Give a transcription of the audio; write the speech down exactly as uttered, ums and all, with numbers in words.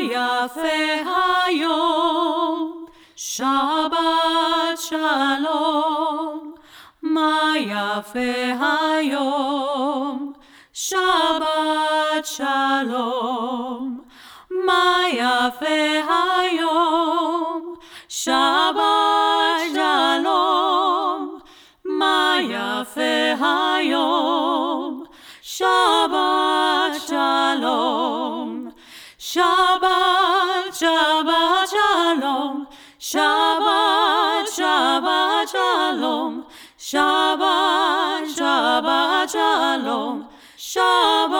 yafe hayom, Shabbat shalom. Ma yafe hayom, Shabbat shalom. Ma yafe hayom, Shabbat shalom. Ma yafe hayom, Shabbat shalom. Shabbat, Shabbat shalom. Shabbat, Shabbat shalom. Shabbat, Shabbat shalom. Shabbat